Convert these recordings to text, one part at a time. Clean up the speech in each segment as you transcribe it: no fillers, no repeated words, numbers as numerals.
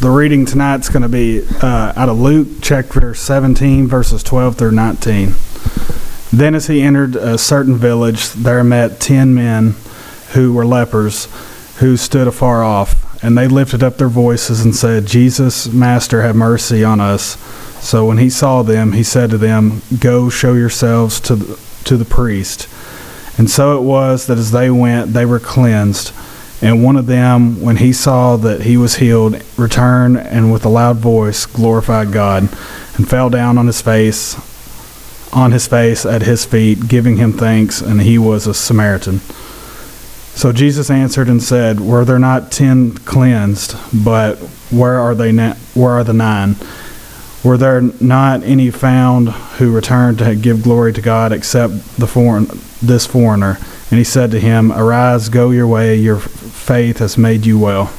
The reading tonight's going to be out of Luke chapter 17, verses 12 through 19. Then as he entered a certain village, there met 10 men who were lepers, who stood afar off. And they lifted up their voices and said, Jesus, Master, have mercy on us. So when he saw them, he said to them, Go show yourselves to the priest. And so it was that as they went, they were cleansed. And one of them, when he saw that he was healed, returned and with a loud voice glorified God, and fell down on his face at his feet, giving him thanks, and he was a Samaritan. So Jesus answered and said, Were there not 10 cleansed? But where are the 9? Were there not any found who returned to give glory to God except this foreigner? And he said to him, Arise, go your way, your faith has made you well.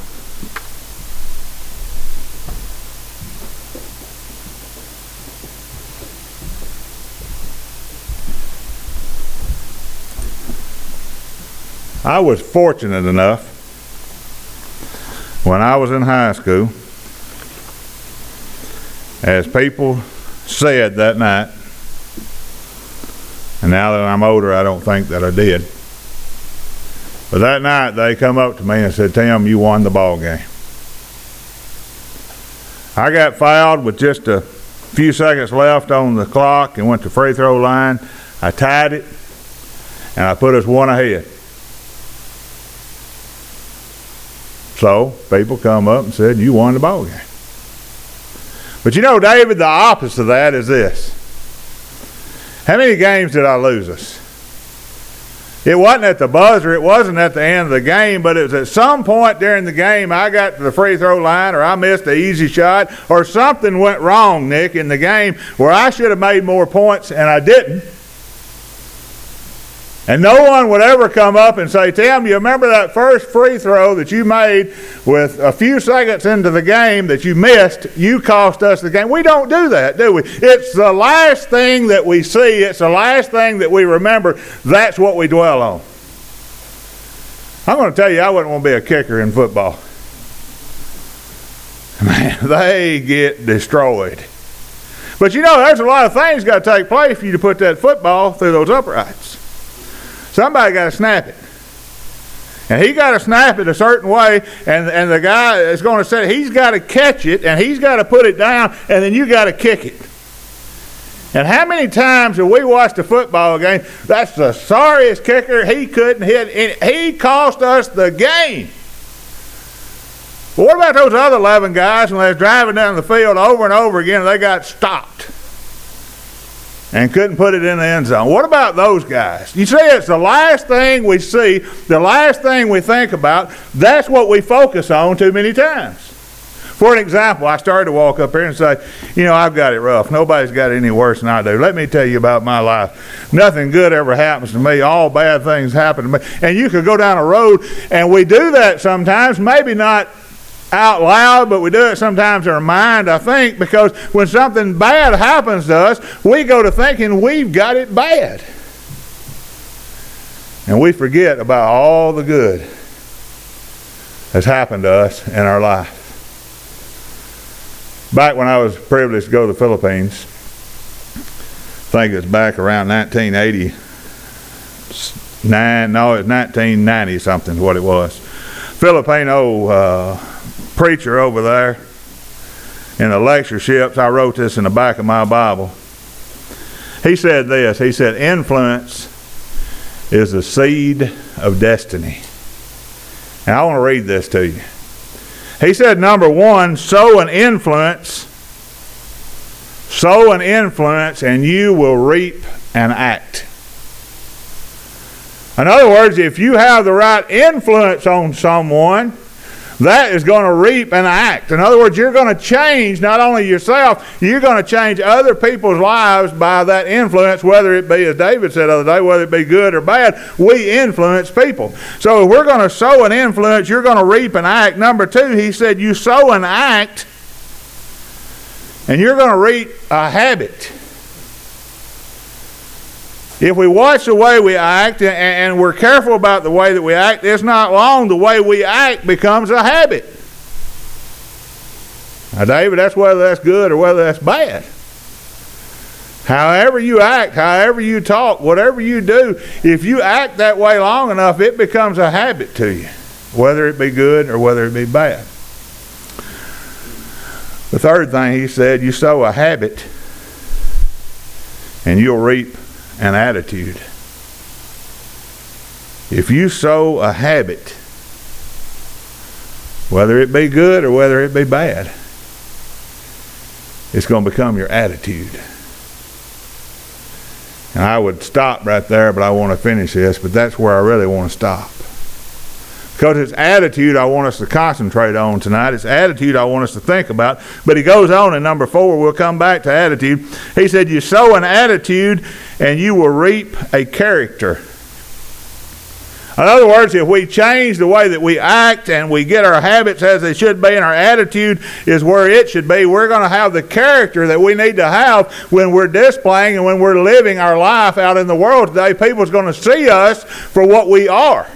I was fortunate enough when I was in high school, as people said that night, and now that I'm older, I don't think that I did. But that night, they come up to me and said, Tim, you won the ball game. I got fouled with just a few seconds left on the clock and went to free throw line. I tied it, and I put us one ahead. So people come up and said, you won the ball game. But you know, David, the opposite of that is this. How many games did I lose us? It wasn't at the buzzer, it wasn't at the end of the game, but it was at some point during the game I got to the free throw line, or I missed an easy shot, or something went wrong, Nick, in the game where I should have made more points and I didn't. And no one would ever come up and say, Tim, you remember that first free throw that you made with a few seconds into the game that you missed? You cost us the game. We don't do that, do we? It's the last thing that we see. It's the last thing that we remember. That's what we dwell on. I'm going to tell you, I wouldn't want to be a kicker in football. Man, they get destroyed. But you know, there's a lot of things got to take place for you to put that football through those uprights. Somebody got to snap it. And he got to snap it a certain way, and the guy is going to say he's got to catch it, and he's got to put it down, and then you got to kick it. And how many times have we watched a football game? That's the sorriest kicker. He couldn't hit. He cost us the game. But what about those other 11 guys when they was driving down the field over and over again, and they got stopped and couldn't put it in the end zone? What about those guys? You see, it's the last thing we see, the last thing we think about. That's what we focus on too many times. For an example, I started to walk up here and say, you know, I've got it rough. Nobody's got it any worse than I do. Let me tell you about my life. Nothing good ever happens to me. All bad things happen to me. And you could go down a road, and we do that sometimes, maybe not out loud, but we do it sometimes in our mind, I think, because when something bad happens to us, we go to thinking we've got it bad. And we forget about all the good that's happened to us in our life. Back when I was privileged to go to the Philippines, I think it's back around 1989, no, it's 1990 something, what it was. Filipino preacher over there in the lectureships, I wrote this in the back of my Bible. He said this, he said, influence is the seed of destiny. And I want to read this to you. He said, number one, sow an influence, and you will reap an act. In other words, if you have the right influence on someone, that is going to reap an act. In other words, you're going to change not only yourself, you're going to change other people's lives by that influence, whether it be, as David said the other day, whether it be good or bad. We influence people. So if we're going to sow an influence, you're going to reap an act. Number two, he said, you sow an act, and you're going to reap a habit. If we watch the way we act and we're careful about the way that we act, it's not long the way we act becomes a habit. Now, David, that's whether that's good or whether that's bad. However you act, however you talk, whatever you do, if you act that way long enough, it becomes a habit to you, whether it be good or whether it be bad. The third thing he said, you sow a habit and you'll reap an attitude. If you sow a habit, whether it be good or whether it be bad, it's going to become your attitude. And I would stop right there, but I want to finish this, but that's where I really want to stop. Because it's attitude I want us to concentrate on tonight. It's attitude I want us to think about. But he goes on in number 4. We'll come back to attitude. He said, you sow an attitude and you will reap a character. In other words, if we change the way that we act and we get our habits as they should be and our attitude is where it should be, we're going to have the character that we need to have when we're displaying and when we're living our life out in the world today. People's going to see us for what we are.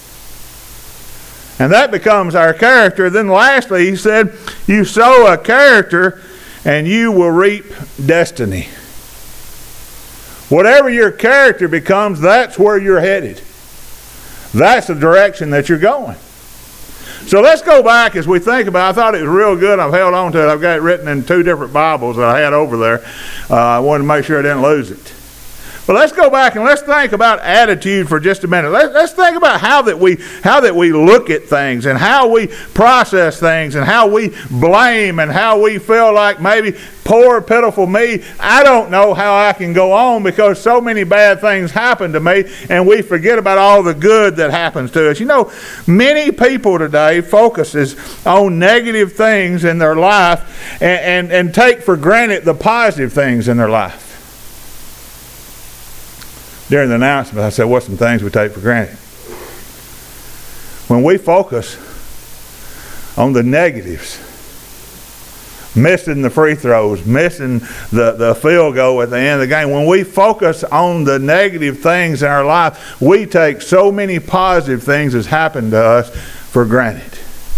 And that becomes our character. Then lastly, he said, you sow a character and you will reap destiny. Whatever your character becomes, that's where you're headed. That's the direction that you're going. So let's go back as we think about it. I thought it was real good. I've held on to it. I've got it written in 2 different Bibles that I had over there. I wanted to make sure I didn't lose it. But let's go back and let's think about attitude for just a minute. Let's think about how that we look at things and how we process things and how we blame and how we feel like maybe poor, pitiful me. I don't know how I can go on because so many bad things happen to me and we forget about all the good that happens to us. You know, many people today focuses on negative things in their life and take for granted the positive things in their life. During the announcement, I said, what's some things we take for granted? When we focus on the negatives, missing the free throws, missing the field goal at the end of the game, when we focus on the negative things in our life, we take so many positive things that's happened to us for granted.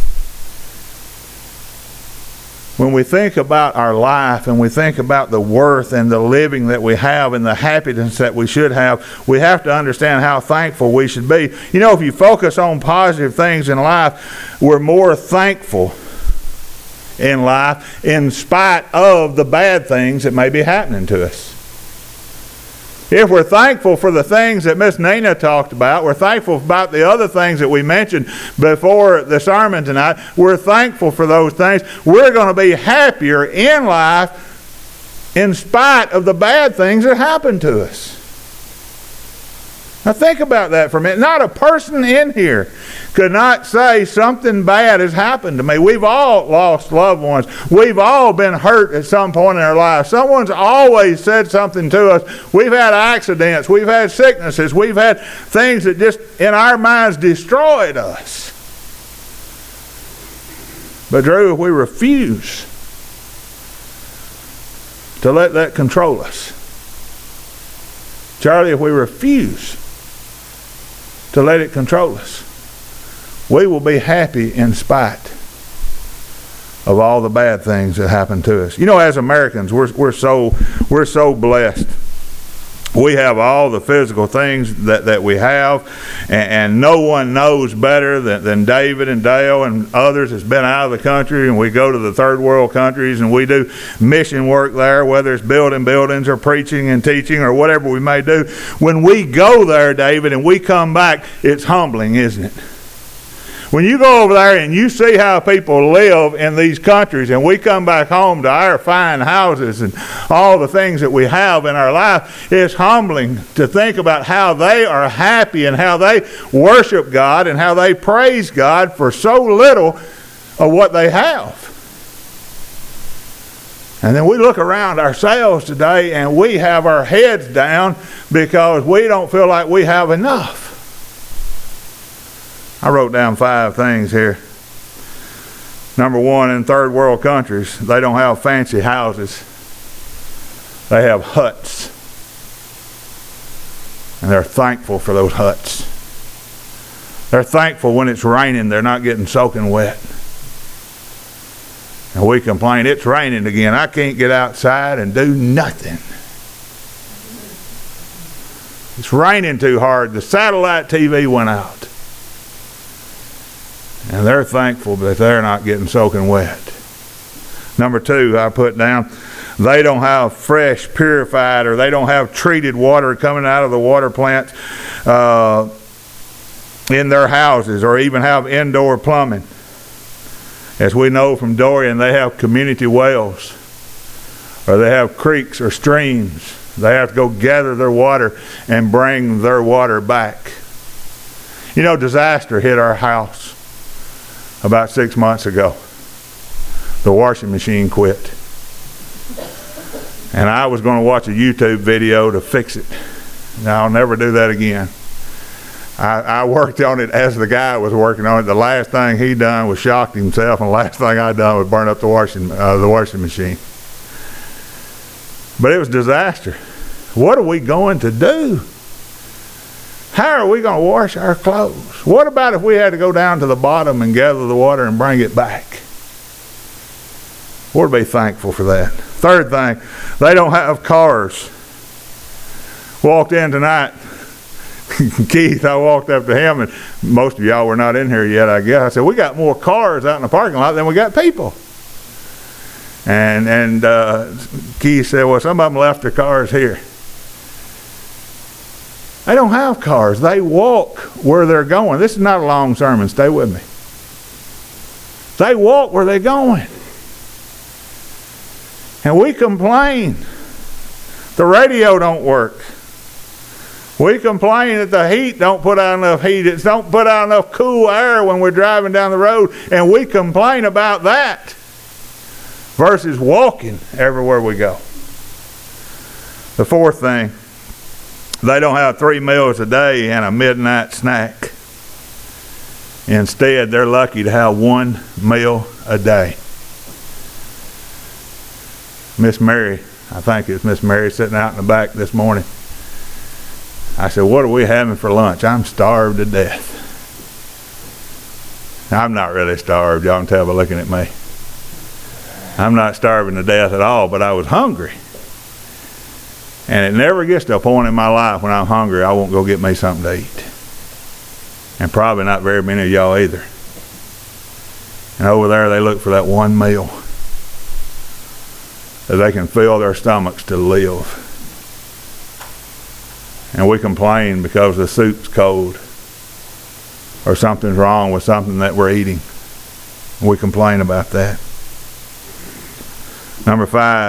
When we think about our life and we think about the worth and the living that we have and the happiness that we should have, we have to understand how thankful we should be. You know, if you focus on positive things in life, we're more thankful in life in spite of the bad things that may be happening to us. If we're thankful for the things that Miss Nina talked about, we're thankful about the other things that we mentioned before the sermon tonight, we're thankful for those things, we're going to be happier in life in spite of the bad things that happen to us. Now think about that for a minute. Not a person in here could not say something bad has happened to me. We've all lost loved ones. We've all been hurt at some point in our life. Someone's always said something to us. We've had accidents. We've had sicknesses. We've had things that just in our minds destroyed us. But Drew, if we refuse to let that control us, Charlie, if we refuse to let it control us, we will be happy in spite of all the bad things that happen to us. You know, as Americans, we're so blessed. We have all the physical things that we have, and no one knows better than David and Dale and others that's been out of the country, and we go to the third world countries and we do mission work there, whether it's building buildings or preaching and teaching or whatever we may do. When we go there, David, and we come back, it's humbling, isn't it? When you go over there and you see how people live in these countries, and we come back home to our fine houses and all the things that we have in our life, it's humbling to think about how they are happy and how they worship God and how they praise God for so little of what they have. And then we look around ourselves today and we have our heads down because we don't feel like we have enough. I wrote down 5 things here. Number 1, in third world countries, they don't have fancy houses. They have huts. And they're thankful for those huts. They're thankful when it's raining, they're not getting soaking wet. And we complain, it's raining again. I can't get outside and do nothing. It's raining too hard. The satellite TV went out. And they're thankful that they're not getting soaking wet. Number 2, I put down, they don't have fresh, purified, or they don't have treated water coming out of the water plants in their houses, or even have indoor plumbing. As we know from Dorian, they have community wells, or they have creeks or streams. They have to go gather their water and bring their water back. You know, disaster hit our house about 6 months ago. The washing machine quit. And I was going to watch a YouTube video to fix it. Now, I'll never do that again. I worked on it as the guy was working on it. The last thing he done was shocked himself, and the last thing I done was burn up the washing machine. But it was disaster. What are we going to do? How are we going to wash our clothes? What about if we had to go down to the bottom and gather the water and bring it back? We'll be thankful for that. Third thing, they don't have cars. Walked in tonight. Keith, I walked up to him, and most of y'all were not in here yet, I guess. I said, we got more cars out in the parking lot than we got people. And Keith said, well, some of them left their cars here. They don't have cars. They walk where they're going. This is not a long sermon. Stay with me. They walk where they're going. And we complain. The radio don't work. We complain that the heat don't put out enough heat. It don't put out enough cool air when we're driving down the road. And we complain about that versus walking everywhere we go. The fourth thing, they don't have 3 meals a day and a midnight snack. Instead, they're lucky to have 1 meal a day. Miss Mary, I think it's Miss Mary, sitting out in the back this morning. I said, what are we having for lunch? I'm starved to death. I'm not really starved. Y'all can tell by looking at me. I'm not starving to death at all, but I was hungry. And it never gets to a point in my life when I'm hungry, I won't go get me something to eat. And probably not very many of y'all either. And over there, they look for that 1 meal that they can fill their stomachs to live. And we complain because the soup's cold or something's wrong with something that we're eating. We complain about that. Number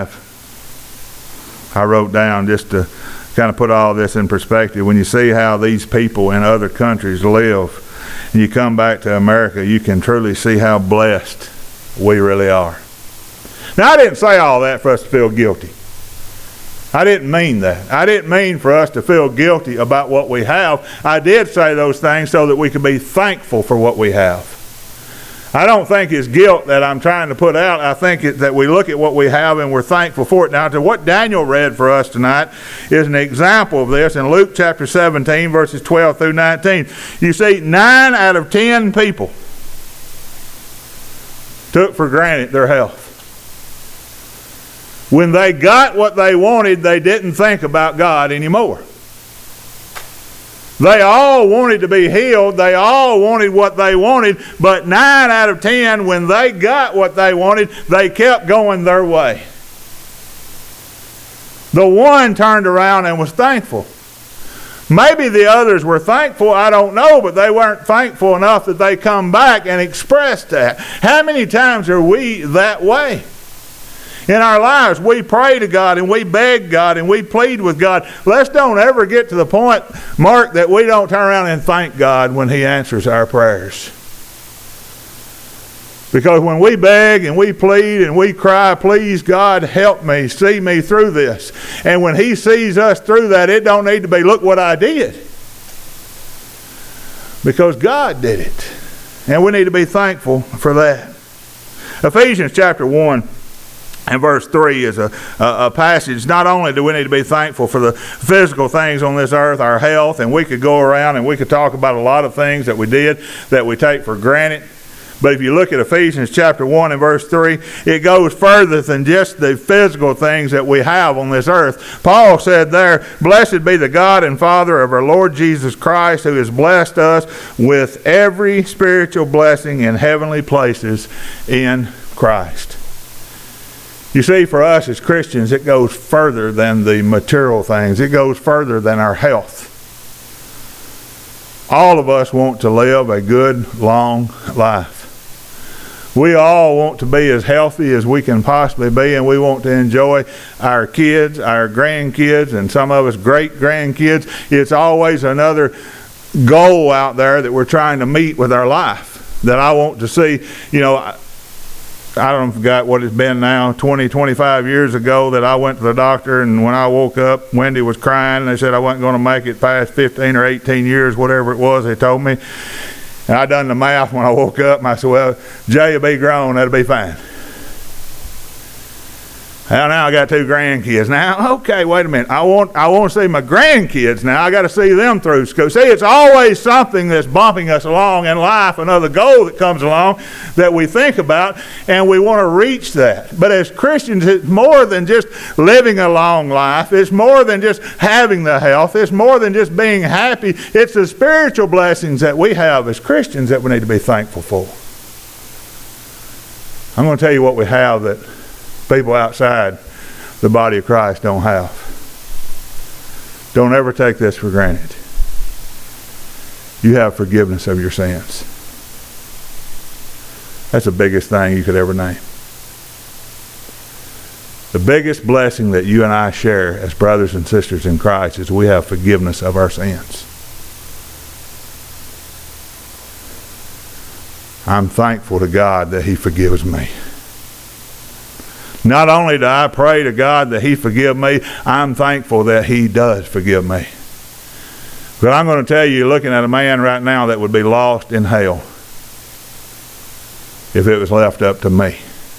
5, I wrote down just to kind of put all this in perspective. When you see how these people in other countries live, and you come back to America, you can truly see how blessed we really are. Now, I didn't say all that for us to feel guilty. I didn't mean that. I didn't mean for us to feel guilty about what we have. I did say those things so that we could be thankful for what we have. I don't think it's guilt that I'm trying to put out. I think that we look at what we have and we're thankful for it. Now, to what Daniel read for us tonight is an example of this in Luke chapter 17, verses 12 through 19. You see, 9 out of 10 people took for granted their health. When they got what they wanted, they didn't think about God anymore. They all wanted to be healed. They all wanted what they wanted. But 9 out of 10, when they got what they wanted, they kept going their way. The one turned around and was thankful. Maybe the others were thankful, I don't know, but they weren't thankful enough that they come back and express that. How many times are we that way? In our lives, we pray to God and we beg God and we plead with God. Let's don't ever get to the point, Mark, that we don't turn around and thank God when He answers our prayers. Because when we beg and we plead and we cry, please God, help me, see me through this. And when He sees us through that, it don't need to be, look what I did. Because God did it. And we need to be thankful for that. Ephesians chapter 1. And verse 3 is a passage. Not only do we need to be thankful for the physical things on this earth, our health, and we could go around and we could talk about a lot of things that we did that we take for granted. But if you look at Ephesians chapter 1 and verse 3, it goes further than just the physical things that we have on this earth. Paul said there, "Blessed be the God and Father of our Lord Jesus Christ, who has blessed us with every spiritual blessing in heavenly places in Christ." You see, for us as Christians, it goes further than the material things. It goes further than our health. All of us want to live a good, long life. We all want to be as healthy as we can possibly be, and we want to enjoy our kids, our grandkids, and some of us great-grandkids. It's always another goal out there that we're trying to meet with our life that I want to see. You know, I don't forget what it's been now, 20, 25 years ago that I went to the doctor, and when I woke up, Wendy was crying, and they said I wasn't going to make it past 15 or 18 years, whatever it was they told me. And I done the math when I woke up, and I said, well, Jay will be grown, that'll be fine. Well, now I got 2 grandkids. Now, okay, wait a minute. I want to see my grandkids now. I got to see them through school. See, it's always something that's bumping us along in life, another goal that comes along that we think about, and we want to reach that. But as Christians, it's more than just living a long life. It's more than just having the health. It's more than just being happy. It's the spiritual blessings that we have as Christians that we need to be thankful for. I'm going to tell you what we have that people outside the body of Christ don't have. Don't ever take this for granted. You have forgiveness of your sins. That's the biggest thing you could ever name. The biggest blessing that you and I share as brothers and sisters in Christ is we have forgiveness of our sins. I'm thankful to God that He forgives me. Not only do I pray to God that He forgive me, I'm thankful that He does forgive me. But I'm going to tell you, you're looking at a man right now that would be lost in hell if it was left up to me.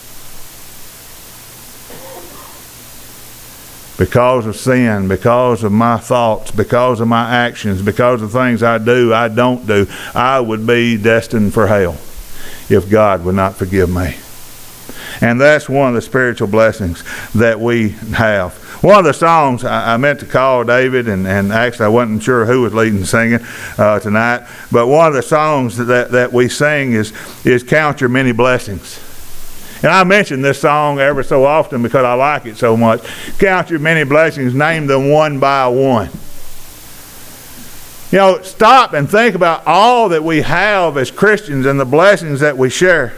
Because of sin, because of my thoughts, because of my actions, because of things I do, I don't do, I would be destined for hell if God would not forgive me. And that's one of the spiritual blessings that we have. One of the songs I meant to call David, and actually I wasn't sure who was leading singing tonight, but one of the songs that we sing is Count Your Many Blessings. And I mention this song ever so often because I like it so much. Count your many blessings, name them one by one. You know, stop and think about all that we have as Christians and the blessings that we share.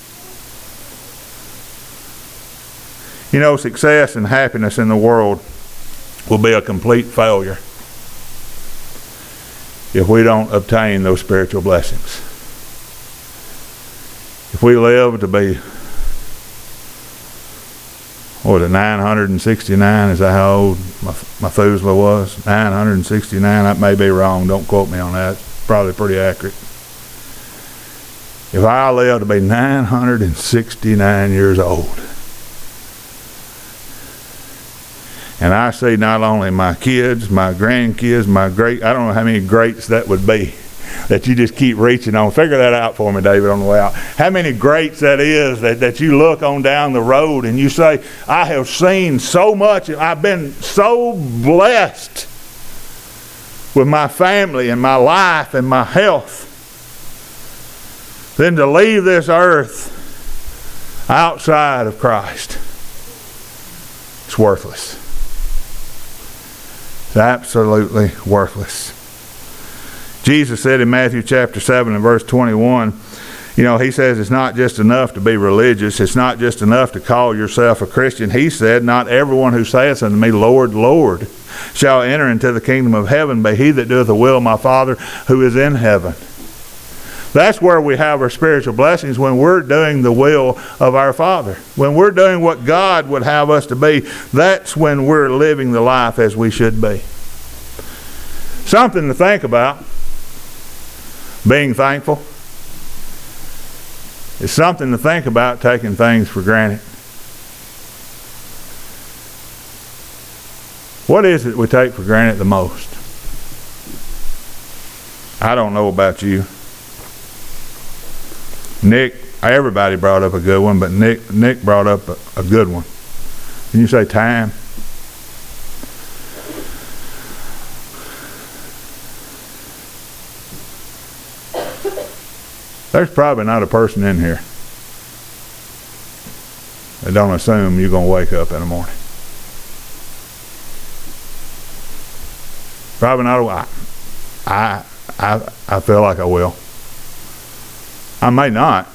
You know, success and happiness in the world will be a complete failure if we don't obtain those spiritual blessings. If we live to be, what was it, 969? Is that how old Methuselah was? 969? That may be wrong. Don't quote me on that. It's probably pretty accurate. If I live to be 969 years old, and I see not only my kids, my grandkids, I don't know how many greats that would be that you just keep reaching on. Figure that out for me, David, on the way out. How many greats that is that you look on down the road and you say, I have seen so much. I've been so blessed with my family and my life and my health. Then to leave this earth outside of Christ, it's worthless. It's absolutely worthless. Jesus said in Matthew chapter 7 and verse 21, you know, He says it's not just enough to be religious. It's not just enough to call yourself a Christian. He said, not everyone who saith unto me, Lord, Lord, shall enter into the kingdom of heaven, but he that doeth the will of my Father who is in heaven. That's where we have our spiritual blessings, when we're doing the will of our Father. When we're doing what God would have us to be, that's when we're living the life as we should be. Something to think about. Being thankful. It's something to think about, taking things for granted. What is it we take for granted the most? I don't know about you. Nick Everybody brought up a good one, but Nick brought up a good one. Can you say time? There's probably not a person in here that don't assume you're going to wake up in the morning. Probably not. I feel like I will. I may not.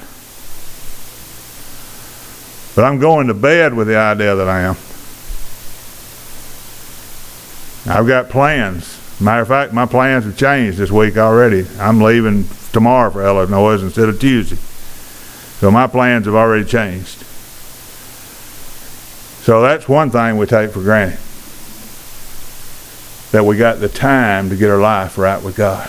But I'm going to bed with the idea that I am. I've got plans. Matter of fact, my plans have changed this week already. I'm leaving tomorrow for Illinois instead of Tuesday. So my plans have already changed. So that's one thing we take for granted. That we got the time to get our life right with God.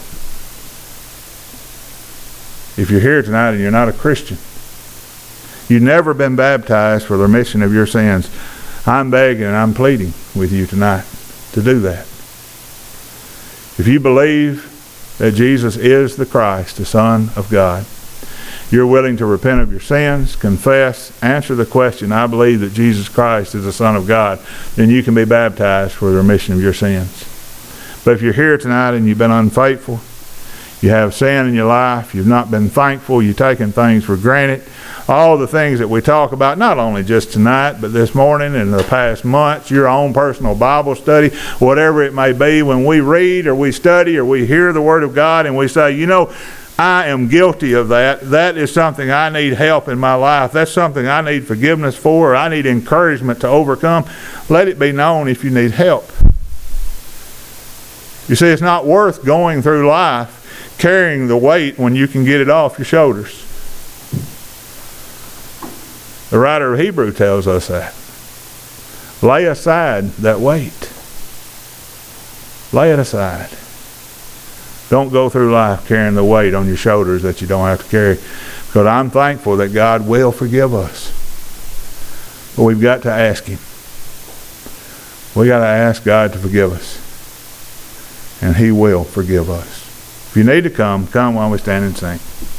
If you're here tonight and you're not a Christian, you've never been baptized for the remission of your sins, I'm begging and I'm pleading with you tonight to do that. If you believe that Jesus is the Christ, the Son of God, you're willing to repent of your sins, confess, answer the question, I believe that Jesus Christ is the Son of God, then you can be baptized for the remission of your sins. But if you're here tonight and you've been unfaithful, you have sin in your life, you've not been thankful, you've taken things for granted, all the things that we talk about, not only just tonight, but this morning and the past months, your own personal Bible study, whatever it may be, when we read or we study or we hear the Word of God and we say, you know, I am guilty of that. That is something I need help in my life. That's something I need forgiveness for. Or I need encouragement to overcome. Let it be known if you need help. You see, it's not worth going through life carrying the weight when you can get it off your shoulders. The writer of Hebrews tells us that. Lay aside that weight. Lay it aside. Don't go through life carrying the weight on your shoulders that you don't have to carry. Because I'm thankful that God will forgive us. But we've got to ask Him. We got to ask God to forgive us. And He will forgive us. If you need to come while we stand and sing.